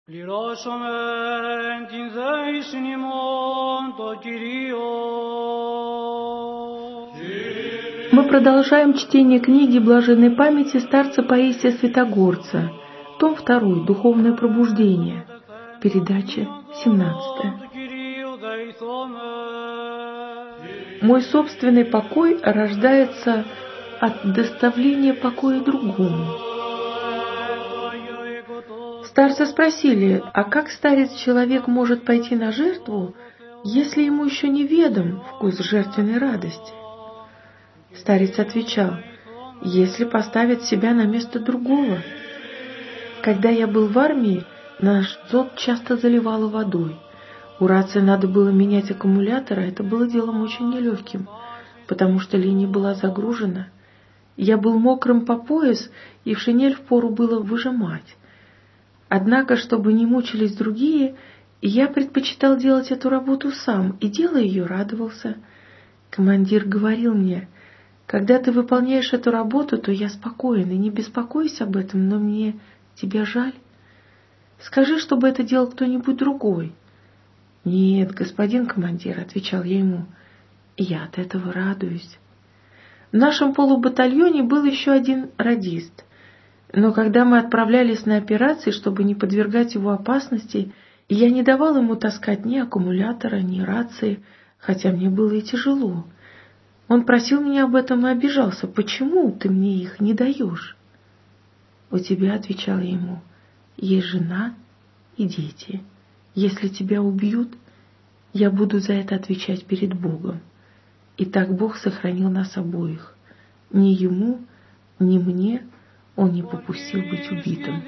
Мы продолжаем чтение книги блаженной памяти старца Паисия Святогорца, том 2, Духовное пробуждение, передача 17. Мой собственный покой рождается от доставления покоя другому. Старцы спросили, а как старец-человек может пойти на жертву, если ему еще не ведом вкус жертвенной радости? Старец отвечал, если поставить себя на место другого. Когда я был в армии, наш дзот часто заливало водой. У рации надо было менять аккумулятор, а это было делом очень нелегким, потому что линия была загружена. Я был мокрым по пояс, и в шинель впору было выжимать. Однако, чтобы не мучились другие, я предпочитал делать эту работу сам, и, делая ее, радовался. Командир говорил мне, когда ты выполняешь эту работу, то я спокоен, и не беспокойся об этом, но мне тебя жаль. Скажи, чтобы это делал кто-нибудь другой. Нет, господин командир, отвечал я ему, я от этого радуюсь. В нашем полубатальоне был еще один радист. Но когда мы отправлялись на операции, чтобы не подвергать его опасности, я не давал ему таскать ни аккумулятора, ни рации, хотя мне было и тяжело. Он просил меня об этом и обижался. Почему ты мне их не даешь? У тебя, отвечал я ему, есть жена и дети. Если тебя убьют, я буду за это отвечать перед Богом. И так Бог сохранил нас обоих. Ни ему, ни мне он не попустил быть убитым.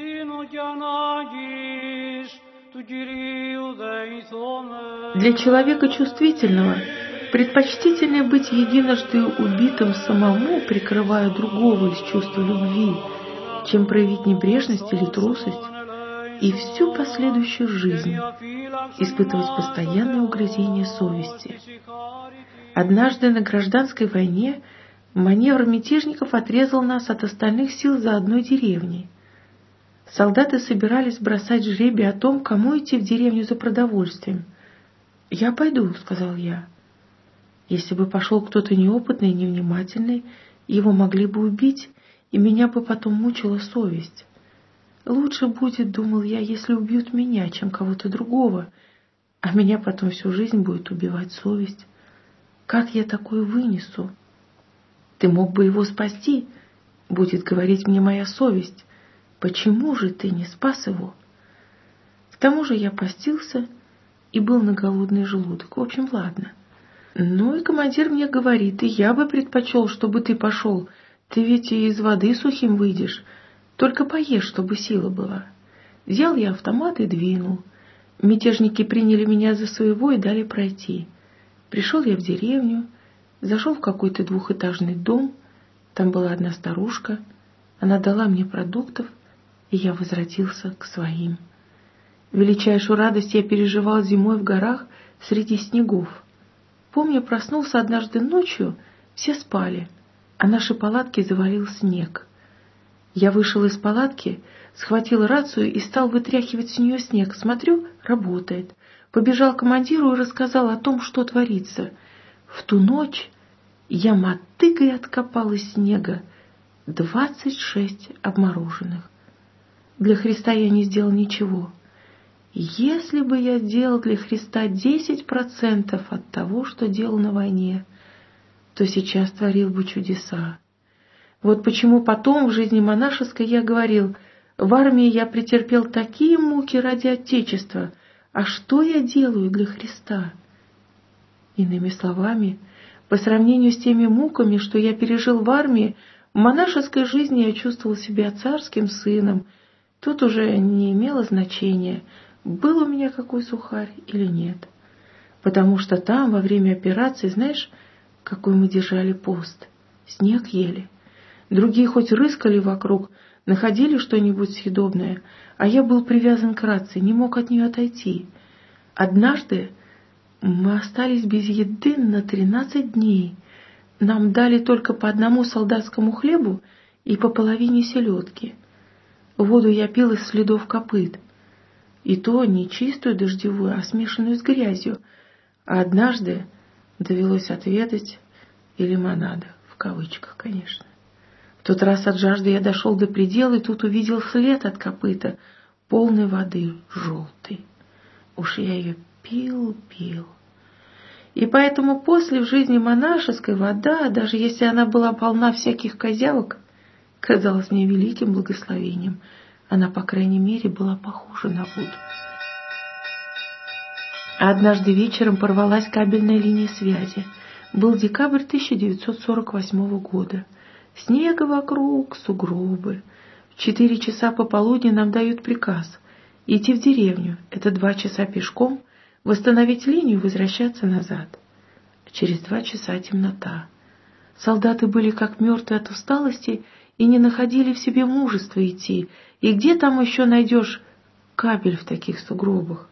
Для человека чувствительного предпочтительнее быть единожды убитым самому, прикрывая другого из чувства любви, чем проявить небрежность или трусость и всю последующую жизнь испытывать постоянное угрызение совести. Однажды на гражданской войне маневр мятежников отрезал нас от остальных сил за одной деревней. Солдаты собирались бросать жребий о том, кому идти в деревню за продовольствием. «Я пойду», — сказал я. Если бы пошел кто-то неопытный и невнимательный, его могли бы убить, и меня бы потом мучила совесть. Лучше будет, думал я, если убьют меня, чем кого-то другого, а меня потом всю жизнь будет убивать совесть. Как я такое вынесу? Ты мог бы его спасти, будет говорить мне моя совесть. Почему же ты не спас его? К тому же я постился и был на голодный желудок. В общем, ладно. Ну и командир мне говорит, и я бы предпочел, чтобы ты пошел. Ты ведь и из воды сухим выйдешь. Только поешь, чтобы сила была. Взял я автомат и двинул. Мятежники приняли меня за своего и дали пройти. Пришел я в деревню, зашел в какой-то двухэтажный дом. Там была одна старушка. Она дала мне продуктов, и я возвратился к своим. Величайшую радость я переживал зимой в горах среди снегов. Помню, проснулся однажды ночью, все спали, а наши палатки завалил снег. Я вышел из палатки, схватил рацию и стал вытряхивать с нее снег. Смотрю, работает. Побежал к командиру и рассказал о том, что творится. В ту ночь я мотыгой откопал из снега 26 обмороженных. Для Христа я не сделал ничего. Если бы я сделал для Христа 10% от того, что делал на войне, то сейчас творил бы чудеса. Вот почему потом в жизни монашеской я говорил, в армии я претерпел такие муки ради Отечества, а что я делаю для Христа? Иными словами, по сравнению с теми муками, что я пережил в армии, в монашеской жизни я чувствовал себя царским сыном. Тут уже не имело значения, был у меня какой сухарь или нет. Потому что там, во время операции, знаешь, какой мы держали пост? Снег ели. Другие хоть рыскали вокруг, находили что-нибудь съедобное, а я был привязан к рации, не мог от нее отойти. Однажды мы остались без еды на 13 дней. Нам дали только по одному солдатскому хлебу и по половине селедки. Воду я пил из следов копыт. и то не чистую дождевую, а смешанную с грязью. А однажды довелось отведать и лимонада, в кавычках, конечно. В тот раз от жажды я дошел до предела и тут увидел след от копыта, полной воды, желтой. Уж я ее пил. И поэтому после в жизни монашеской вода, даже если она была полна всяких козявок, казалась мне великим благословением. Она, по крайней мере, была похожа на воду. А однажды вечером порвалась кабельная линия связи. Был декабрь 1948 года. Снега вокруг, сугробы. В 4 часа пополудни нам дают приказ идти в деревню. Это 2 часа пешком, восстановить линию и возвращаться назад. Через 2 часа темнота. Солдаты были как мертвые от усталости и не находили в себе мужества идти. И где там еще найдешь кабель в таких сугробах?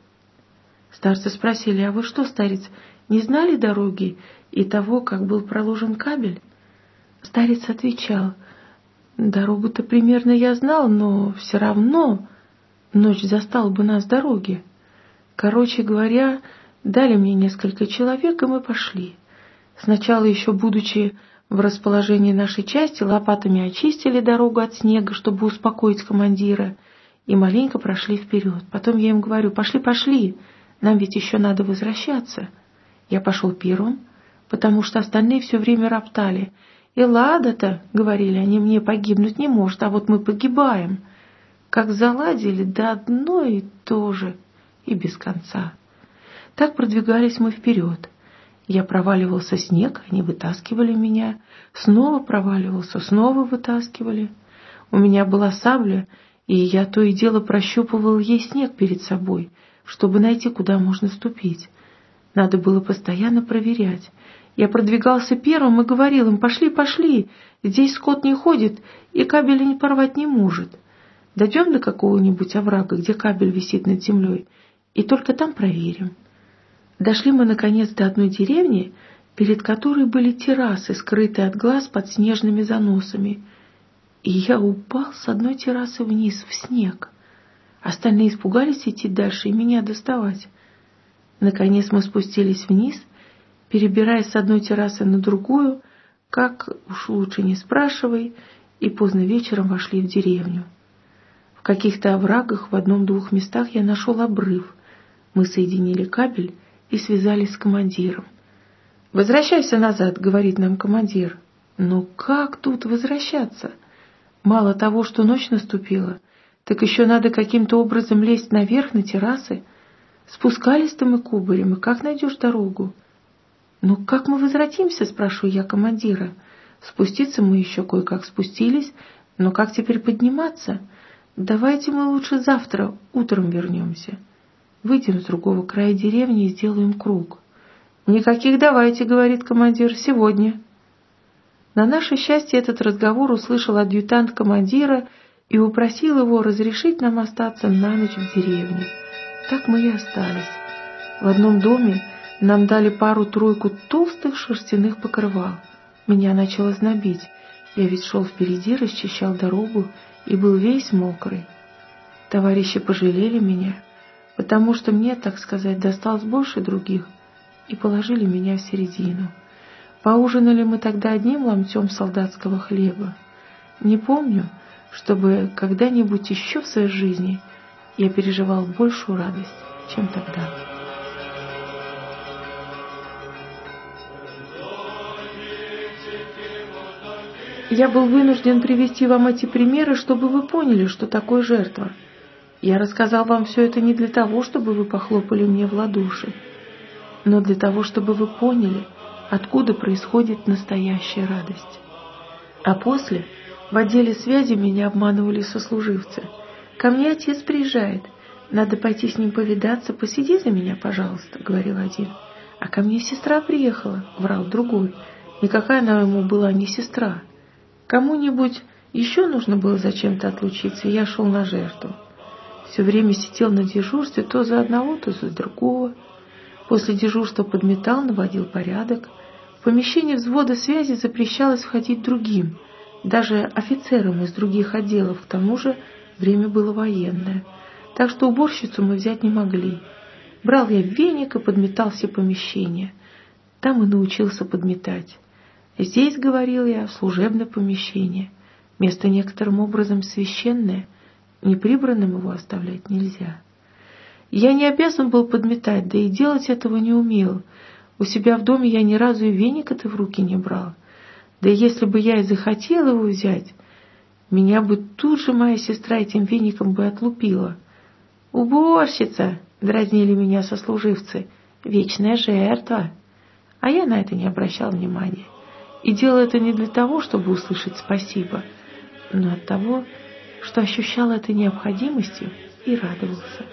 Старцы спросили: а вы что, старец, не знали дороги и того, как был проложен кабель? Старец отвечал: дорогу-то примерно я знал, но все равно ночь застала бы нас в дороге. Короче говоря, дали мне несколько человек, и мы пошли. Сначала, еще будучи в расположении нашей части, лопатами очистили дорогу от снега, чтобы успокоить командира, и маленько прошли вперед. Потом я им говорю: пошли, нам ведь еще надо возвращаться. Я пошел первым, потому что остальные все время роптали. И ладно-то, говорили они мне, погибнуть не может, а вот мы погибаем. Как заладили, да одно и то же, и без конца. Так продвигались мы вперед. Я проваливался в снег, они вытаскивали меня, снова проваливался, снова вытаскивали. У меня была сабля, и я то и дело прощупывал ей снег перед собой, чтобы найти, куда можно ступить. Надо было постоянно проверять. Я продвигался первым и говорил им: пошли, здесь скот не ходит и кабеля не порвать не может. Дойдем до какого-нибудь оврага, где кабель висит над землей, и только там проверим. Дошли мы, наконец, до одной деревни, перед которой были террасы, скрытые от глаз под снежными заносами. И я упал с одной террасы вниз, в снег. Остальные испугались идти дальше и меня доставать. Наконец мы спустились вниз, перебираясь с одной террасы на другую, как уж лучше не спрашивай, и поздно вечером вошли в деревню. В каких-то оврагах в 1-2 местах я нашел обрыв. Мы соединили кабель и связались с командиром. «Возвращайся назад», — говорит нам командир. «Но как тут возвращаться? Мало того, что ночь наступила, так еще надо каким-то образом лезть наверх на террасы. Спускались-то мы кубарем, и как найдешь дорогу?» «Ну как мы возвратимся?» — спрашиваю я командира. «Спуститься мы еще кое-как спустились, но как теперь подниматься? Давайте мы лучше завтра утром вернемся. Выйдем с другого края деревни и сделаем круг». «Никаких давайте», — говорит командир, — «сегодня». На наше счастье этот разговор услышал адъютант командира и упросил его разрешить нам остаться на ночь в деревне. Так мы и остались. В одном доме нам дали пару-тройку толстых шерстяных покрывал. Меня начало знобить. Я ведь шел впереди, расчищал дорогу и был весь мокрый. Товарищи пожалели меня, потому что мне, так сказать, досталось больше других, и положили меня в середину. Поужинали мы тогда одним ломтем солдатского хлеба. Не помню, чтобы когда-нибудь еще в своей жизни я переживал большую радость, чем тогда. Я был вынужден привести вам эти примеры, чтобы вы поняли, что такое жертва. Я рассказал вам все это не для того, чтобы вы похлопали мне в ладоши, но для того, чтобы вы поняли, откуда происходит настоящая радость. А после в отделе связи меня обманывали сослуживцы. «Ко мне отец приезжает, надо пойти с ним повидаться, посиди за меня, пожалуйста», — говорил один. «А ко мне сестра приехала», — врал другой. Никакая она ему была не сестра. Кому-нибудь еще нужно было зачем-то отлучиться, и я шел на жертву. Все время сидел на дежурстве то за одного, то за другого. После дежурства подметал, наводил порядок. В помещение взвода связи запрещалось входить другим, даже офицерам из других отделов, к тому же время было военное. так что уборщицу мы взять не могли. Брал я веник и подметал все помещения. Там и научился подметать. Здесь, говорил я, служебное помещение. Место некоторым образом священное, неприбранным его оставлять нельзя. Я не обязан был подметать, да и делать этого не умел. У себя в доме я ни разу и веника-то в руки не брал. Да и если бы я и захотел его взять, меня бы тут же моя сестра этим веником бы отлупила. «Уборщица!» — дразнили меня сослуживцы. «Вечная жертва!» А я на это не обращал внимания. И делал это не для того, чтобы услышать спасибо, но от того, что ощущал это необходимостью и радовался.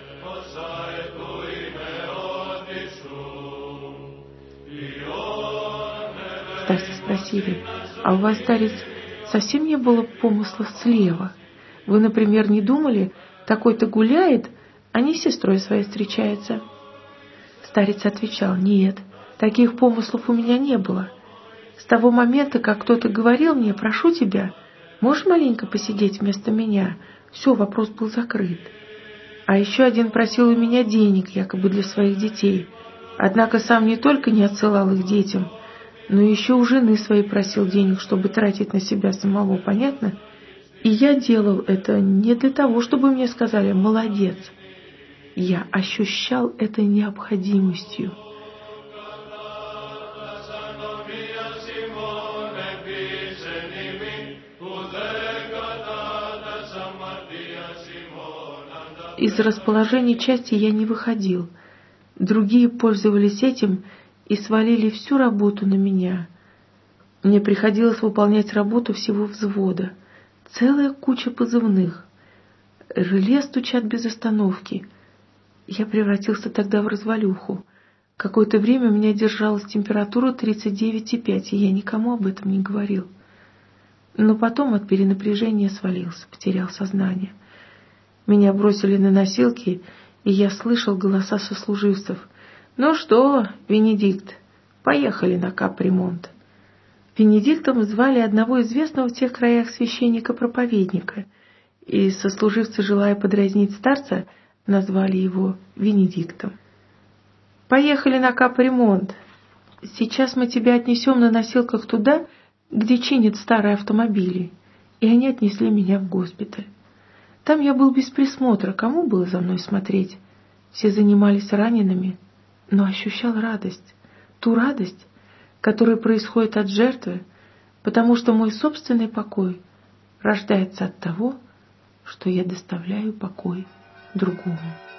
Старцы спросили: «А у вас, старец, совсем не было помыслов слева? Вы, например, не думали, такой-то гуляет, а не с сестрой своей встречается?» Старец отвечал: «Нет, таких помыслов у меня не было. С того момента, как кто-то говорил мне: прошу тебя, можешь маленько посидеть вместо меня?» Все, вопрос был закрыт. А еще один просил у меня денег, якобы для своих детей. Однако сам не только не отсылал их детям, но еще у жены своей просил денег, чтобы тратить на себя самого, понятно? И я делал это не для того, чтобы мне сказали «молодец». Я ощущал это необходимостью. Из расположения части я не выходил. Другие пользовались этим и свалили всю работу на меня. Мне приходилось выполнять работу всего взвода. Целая куча позывных. Реле стучат без остановки. Я превратился тогда в развалюху. Какое-то время у меня держалась температура 39,5, и я никому об этом не говорил. Но потом от перенапряжения свалился, потерял сознание. Меня бросили на носилки, и я слышал голоса сослуживцев. «Ну что, Венедикт, поехали на капремонт». Венедиктом звали одного известного в тех краях священника-проповедника, и сослуживцы, желая подразнить старца, назвали его Венедиктом. «Поехали на капремонт. Сейчас мы тебя отнесем на носилках туда, где чинят старые автомобили». И они отнесли меня в госпиталь. Там я был без присмотра, кому было за мной смотреть? Все занимались ранеными, но ощущал радость, ту радость, которая происходит от жертвы, потому что мой собственный покой рождается от того, что я доставляю покой другому.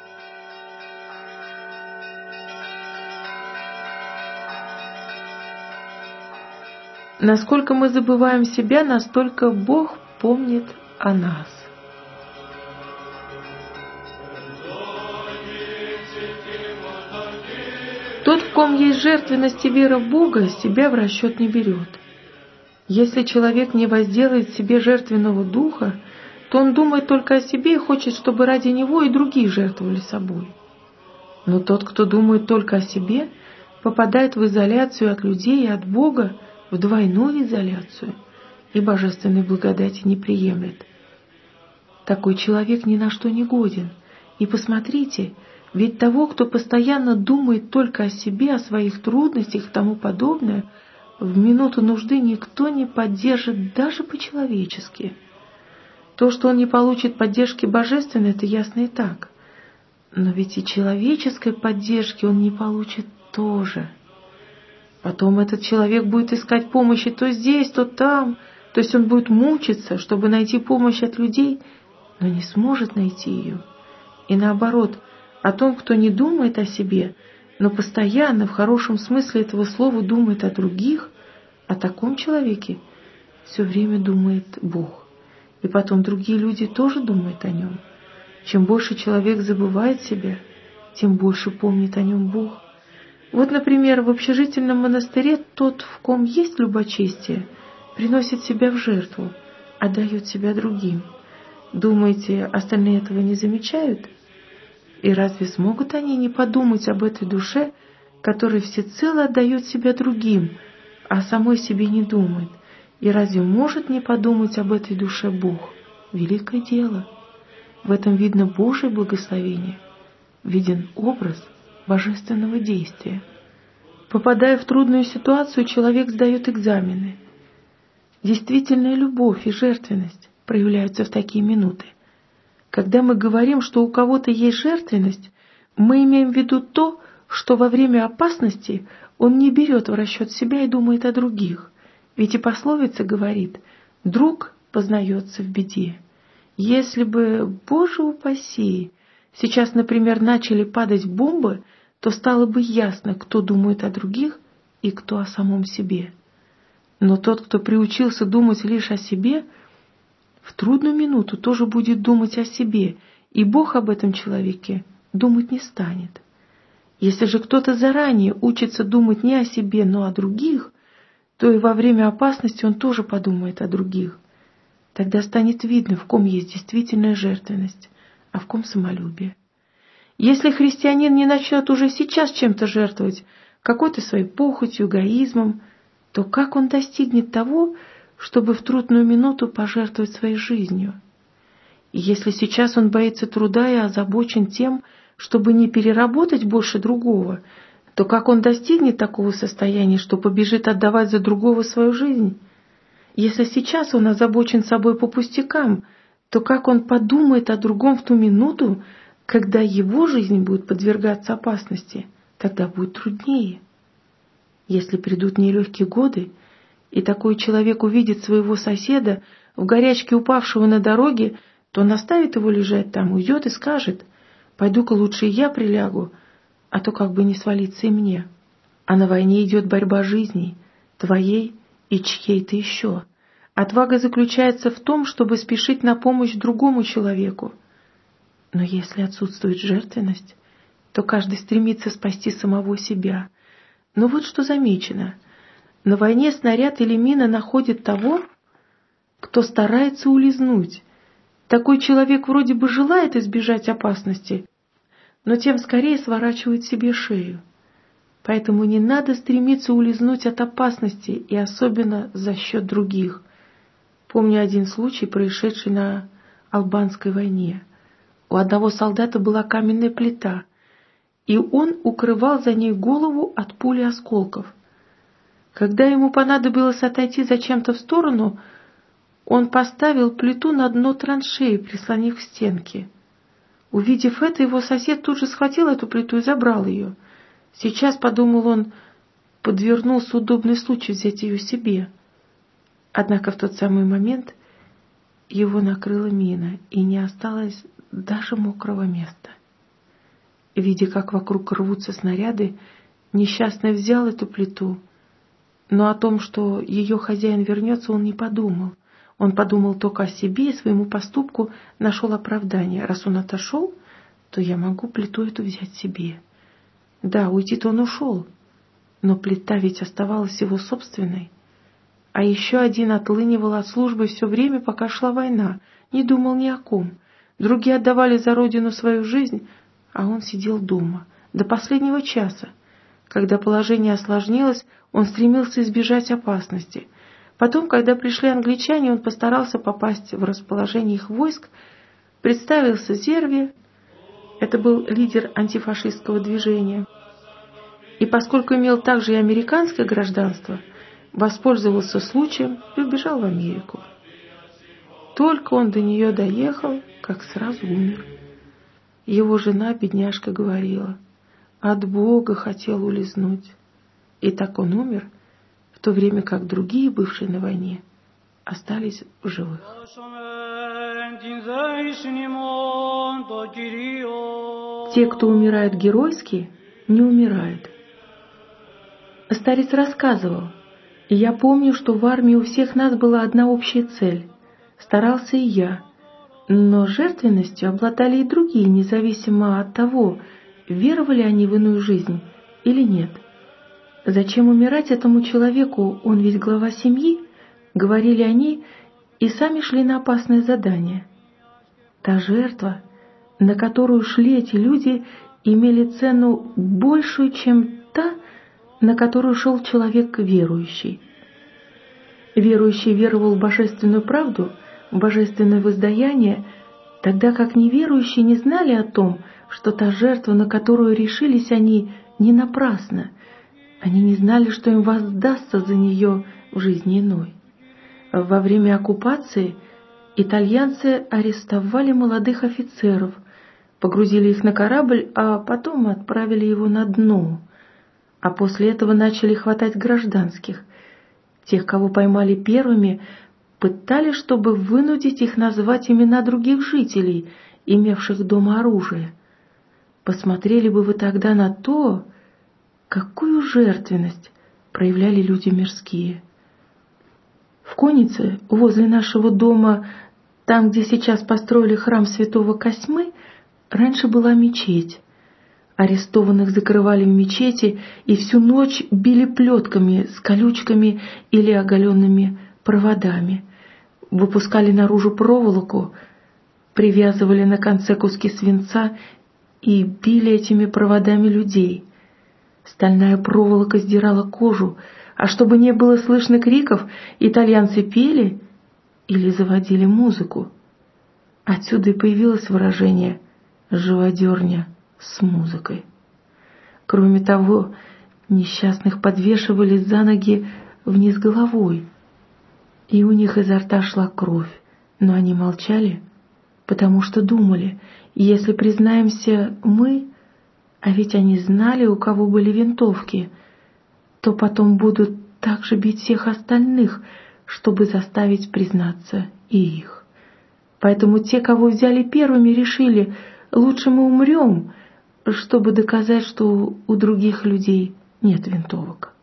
Насколько мы забываем себя, настолько Бог помнит о нас. Тот, в ком есть жертвенность и вера в Бога, себя в расчет не берет. Если человек не возделает в себе жертвенного духа, то он думает только о себе и хочет, чтобы ради него и другие жертвовали собой. Но тот, кто думает только о себе, попадает в изоляцию от людей и от Бога, в двойную изоляцию, и божественной благодати не приемлет. Такой человек ни на что не годен. И посмотрите, ведь того, кто постоянно думает только о себе, о своих трудностях и тому подобное, в минуту нужды никто не поддержит даже по-человечески. То, что он не получит поддержки божественной, это ясно и так. Но ведь и человеческой поддержки он не получит тоже. Потом этот человек будет искать помощи то здесь, то там, то есть он будет мучиться, чтобы найти помощь от людей, но не сможет найти ее. И наоборот, о том, кто не думает о себе, но постоянно, в хорошем смысле этого слова, думает о других, о таком человеке все время думает Бог. И потом другие люди тоже думают о нем. Чем больше человек забывает себя, тем больше помнит о нем Бог. Вот, например, в общежительном монастыре тот, в ком есть любочестие, приносит себя в жертву, отдает себя другим. Думаете, остальные этого не замечают? И разве смогут они не подумать об этой душе, которая всецело отдает себя другим, а о самой себе не думает? И разве может не подумать об этой душе Бог? Великое дело. В этом видно Божие благословение, виден образ божественного действия. Попадая в трудную ситуацию, человек сдает экзамены. Действительная любовь и жертвенность проявляются в такие минуты. Когда мы говорим, что у кого-то есть жертвенность, мы имеем в виду то, что во время опасности он не берет в расчет себя и думает о других. Ведь и пословица говорит: «Друг познается в беде». Если бы, Боже упаси, сейчас, например, начали падать бомбы, то стало бы ясно, кто думает о других и кто о самом себе. Но тот, кто приучился думать лишь о себе, в трудную минуту тоже будет думать о себе, и Бог об этом человеке думать не станет. Если же кто-то заранее учится думать не о себе, но о других, то и во время опасности он тоже подумает о других. Тогда станет видно, в ком есть действительная жертвенность, а в ком самолюбие. Если христианин не начнет уже сейчас чем-то жертвовать, какой-то своей похотью, эгоизмом, то как он достигнет того, чтобы в трудную минуту пожертвовать своей жизнью? И если сейчас он боится труда и озабочен тем, чтобы не переработать больше другого, то как он достигнет такого состояния, что побежит отдавать за другого свою жизнь? Если сейчас он озабочен собой по пустякам, то как он подумает о другом в ту минуту, когда его жизнь будет подвергаться опасности? Тогда будет труднее. Если придут нелегкие годы, и такой человек увидит своего соседа, в горячке упавшего на дороге, то он оставит его лежать там, уйдет и скажет: «Пойду-ка лучше я прилягу, а то как бы не свалиться и мне». А на войне идет борьба жизней, твоей и чьей-то еще. Отвага заключается в том, чтобы спешить на помощь другому человеку. Но если отсутствует жертвенность, то каждый стремится спасти самого себя. Но вот что замечено. На войне снаряд или мина находит того, кто старается улизнуть. Такой человек вроде бы желает избежать опасности, но тем скорее сворачивает себе шею. Поэтому не надо стремиться улизнуть от опасности, и особенно за счет других. Помню один случай, происшедший на Албанской войне. У одного солдата была каменная плита, и он укрывал за ней голову от пули осколков. Когда ему понадобилось отойти зачем-то в сторону, он поставил плиту на дно траншеи, прислонив к стенке. Увидев это, его сосед тут же схватил эту плиту и забрал ее. Сейчас, подумал он, подвернулся удобный случай взять ее себе. Однако в тот самый момент его накрыла мина, и не осталось даже мокрого места. Видя, как вокруг рвутся снаряды, несчастный взял эту плиту, но о том, что ее хозяин вернется, он не подумал. Он подумал только о себе и своему поступку нашел оправдание. Раз он отошел, то я могу плиту эту взять себе. Да, уйти-то он ушел, но плита ведь оставалась его собственной. А еще один отлынивал от службы все время, пока шла война, не думал ни о ком. Другие отдавали за родину свою жизнь, а он сидел дома до последнего часа. Когда положение осложнилось, он стремился избежать опасности. Потом, когда пришли англичане, он постарался попасть в расположение их войск, представился Зерви, это был лидер антифашистского движения, и поскольку имел также и американское гражданство, воспользовался случаем и убежал в Америку. Только он до нее доехал, как сразу умер. Его жена, бедняжка, говорила: от Бога хотел улизнуть. И так он умер, в то время как другие, бывшие на войне, остались в живых. Те, кто умирают геройски, не умирают. Старец рассказывал: я помню, что в армии у всех нас была одна общая цель. Старался и я. Но жертвенностью обладали и другие, независимо от того, веровали они в иную жизнь или нет. Зачем умирать этому человеку, он ведь глава семьи, говорили они, и сами шли на опасное задание. Та жертва, на которую шли эти люди, имели цену большую, чем та, на которую шел человек верующий. Верующий веровал в божественную правду, в божественное воздаяние, тогда как неверующие не знали о том, что та жертва, на которую решились они, не напрасна. Они не знали, что им воздастся за нее в жизни иной. Во время оккупации итальянцы арестовали молодых офицеров, погрузили их на корабль, а потом отправили его на дно. А после этого начали хватать гражданских. Тех, кого поймали первыми, пытали, чтобы вынудить их назвать имена других жителей, имевших дома оружие. Посмотрели бы вы тогда на то, какую жертвенность проявляли люди мирские. В Коннице, возле нашего дома, там, где сейчас построили храм святого Косьмы, раньше была мечеть. Арестованных закрывали в мечети и всю ночь били плетками с колючками или оголенными проводами. Выпускали наружу проволоку, привязывали на конце куски свинца и били этими проводами людей. Стальная проволока сдирала кожу, а чтобы не было слышно криков, итальянцы пели или заводили музыку. Отсюда и появилось выражение «живодерня с музыкой». Кроме того, несчастных подвешивали за ноги вниз головой, и у них изо рта шла кровь, но они молчали, потому что думали, если признаемся мы, а ведь они знали, у кого были винтовки, то потом будут также бить всех остальных, чтобы заставить признаться и их. Поэтому те, кого взяли первыми, решили, лучше мы умрем, чтобы доказать, что у других людей нет винтовок.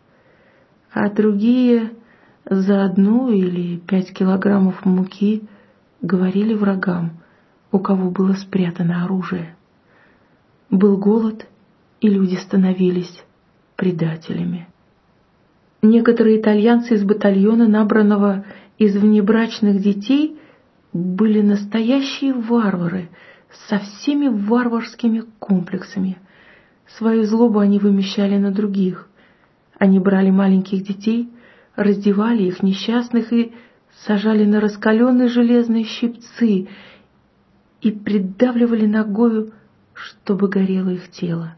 А другие за 1 или 5 килограммов муки говорили врагам, у кого было спрятано оружие. Был голод, и люди становились предателями. Некоторые итальянцы из батальона, набранного из внебрачных детей, были настоящие варвары, со всеми варварскими комплексами. Свою злобу они вымещали на других. Они брали маленьких детей, раздевали их несчастных и сажали на раскаленные железные щипцы и придавливали ногою, чтобы горело их тело.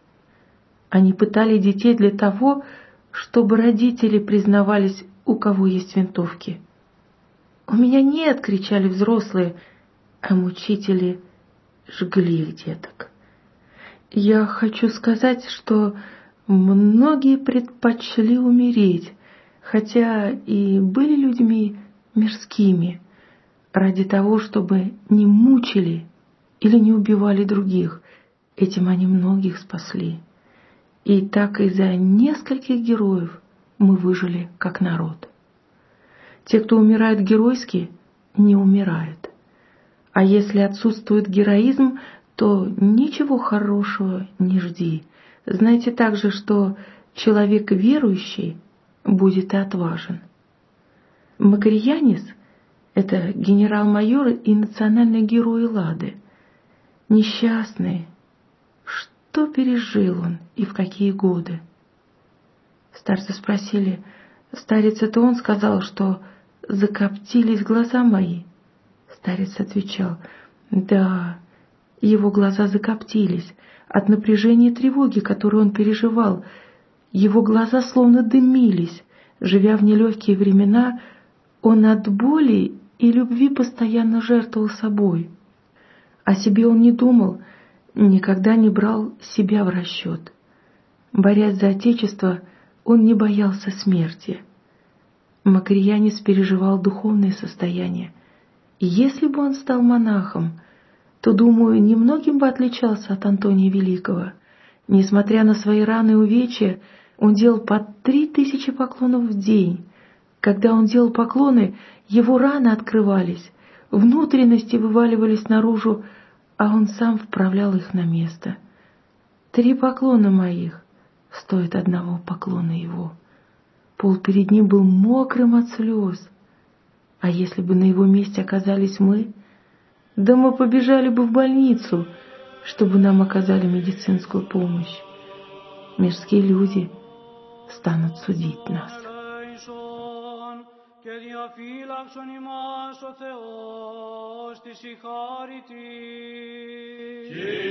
Они пытали детей для того, чтобы родители признавались, у кого есть винтовки. «У меня нет!» — кричали взрослые, а мучители жгли их деток. Я хочу сказать, что многие предпочли умереть, хотя и были людьми мирскими, ради того, чтобы не мучили или не убивали других. Этим они многих спасли. И так из-за нескольких героев мы выжили как народ. Те, кто умирают геройски, не умирают. А если отсутствует героизм, то ничего хорошего не жди. Знайте также, что человек верующий будет и отважен. Макриянис — это генерал-майор и национальный герой Эллады. Несчастный. Что пережил он и в какие годы? Старцы спросили, старец, это он сказал, что закоптились глаза мои? Старец отвечал, да, его глаза закоптились от напряжения и тревоги, которую он переживал. Его глаза словно дымились. Живя в нелегкие времена, он от боли и любви постоянно жертвовал собой. О себе он не думал, никогда не брал себя в расчет. Борясь за Отечество, он не боялся смерти. Макриянис переживал духовное состояние. И если бы он стал монахом, то, думаю, немногим бы отличался от Антония Великого. Несмотря на свои раны и увечья, он делал по 3000 поклонов в день. Когда он делал поклоны, его раны открывались, внутренности вываливались наружу, а он сам вправлял их на место. 3 поклона моих стоят 1 поклона его. Пол перед ним был мокрым от слез. А если бы на его месте оказались мы, да мы побежали бы в больницу, чтобы нам оказали медицинскую помощь. Мирские люди станут судить нас. και διαφύλαξον ημάς ο Θεός της η χάρητη.